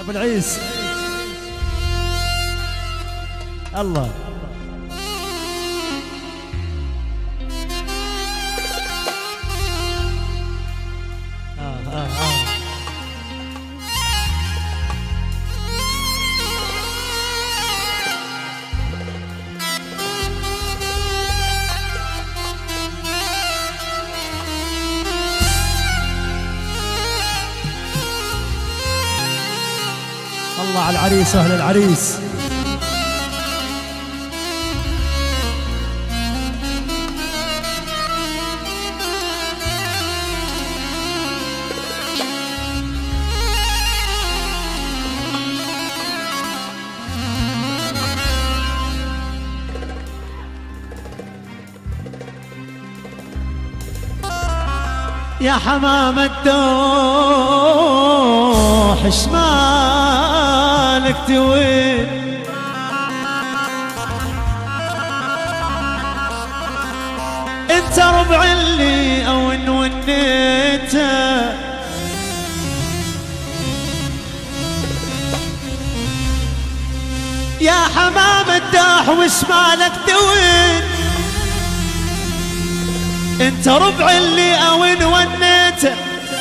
ابو العيس الله. الله على العريس واهل العريس. يا حمام الدوح شمالك توين، انت ربع اللي او ونيته، يا حمام الدوح وشمالك توين، انت ربع اللي اوين ونيته،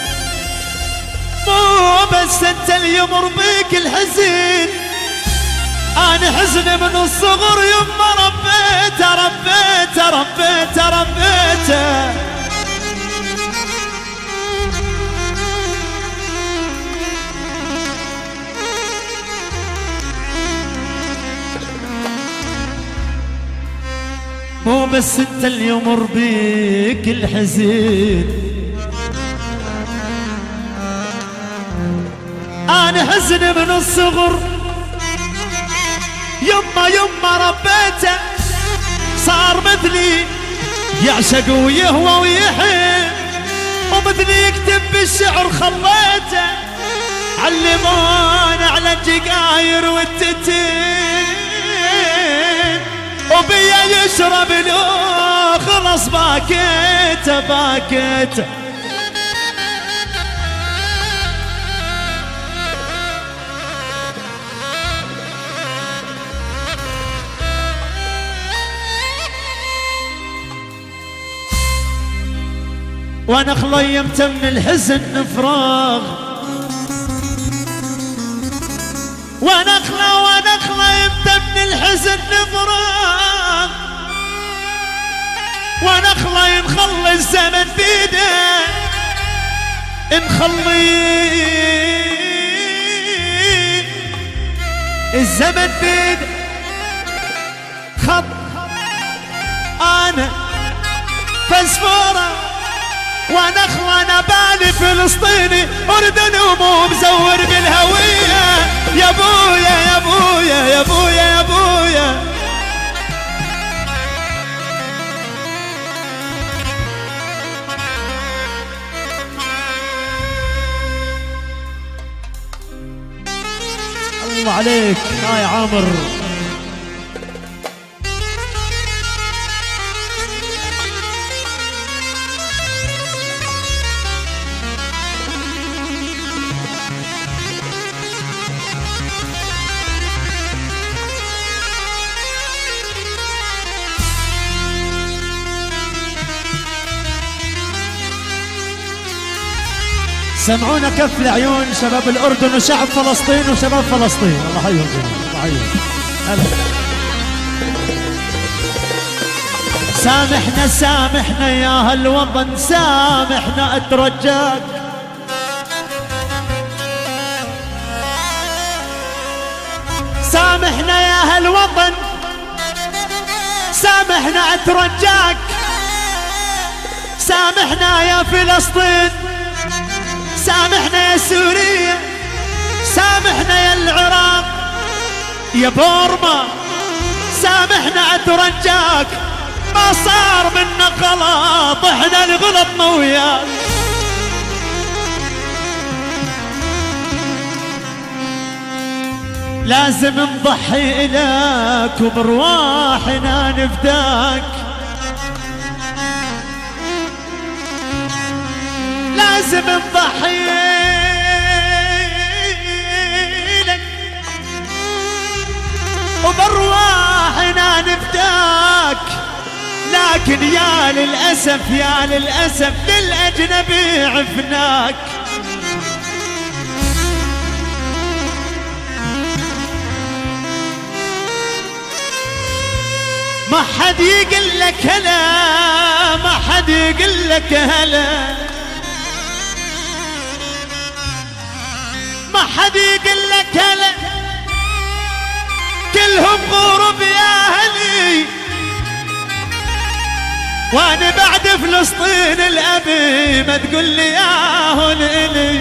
مو بس انت اللي يمر بيك الحزين، انا حزن من الصغر يما ربيته ربيته ربيته ربيته. مو بس انت اللي يمر بيك الحزين، انا حزن من الصغر يما يما ربيته، صار مثلي يعشق ويهوى ويحن، ومثلي يكتب بالشعر خليته، علمونا على الجقاير والتتين، وبيا يشرب لو خلص باكيته باكيته. وانا خليمت من الحزن فراغ، وانا خليمت من الحزن فراغ، وانا نخلي الزمن بيده، نخلي الزمن بيده، خط انا فسفوره، وانا بالي فلسطيني اردن ومو مزور بالهويه، يا ابويا يا ابويا يا ابويا يا ابويا. الله عليك يا عامر. سمعونا كف العيون شباب الأردن وشعب فلسطين وشباب فلسطين، الله يحييهم جميعا، الله يحييهم. سامحنا سامحنا يا هالوطن، سامحنا أترجاك، سامحنا يا هالوطن، سامحنا أترجاك، سامحنا يا فلسطين، سامحنا يا سوريا، سامحنا يا العراق، يا بورما، سامحنا أترجاك، ما صار منا غلط، احنا اللي غلطنا وياك. لازم نضحي إلك وبرواحنا نفداك، لازم نضحي لكن يا للأسف يا للأسف للأجنبي عفناك. ما حد يقول لك هلا، ما حد يقول لك هلا، ما حد يقول لك هلا، كلهم غرب يا أهلي. وانا بعد فلسطين الأبي ما تقول لي يا هون إلي.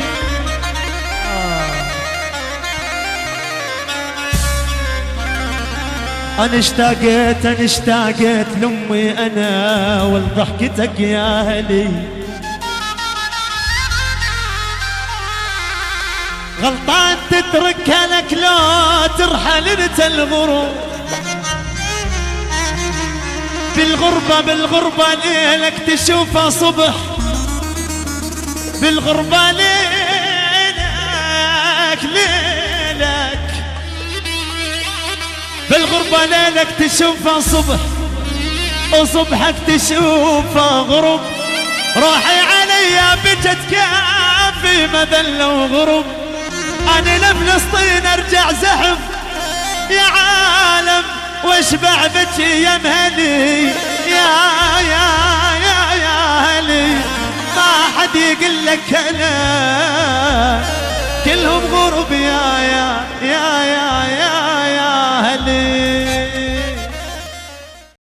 أنا اشتاقت لأمي أنا ولضحكتك يا أهلي. غلطان تتركها لك لو ترحل انت الغروب. بالغربة ليلك تشوفها صبح، بالغربة ليلك بالغربة ليلك تشوفها صبح، وصبحك تشوفها غروب. روحي عليا بجت كافي مذلة وغروب. أنا لفلسطين أرجع زحف يا عالم، واشبع بجي يا مهلي يا هلي. ما حد يقول لك أنا كلهم غرب يا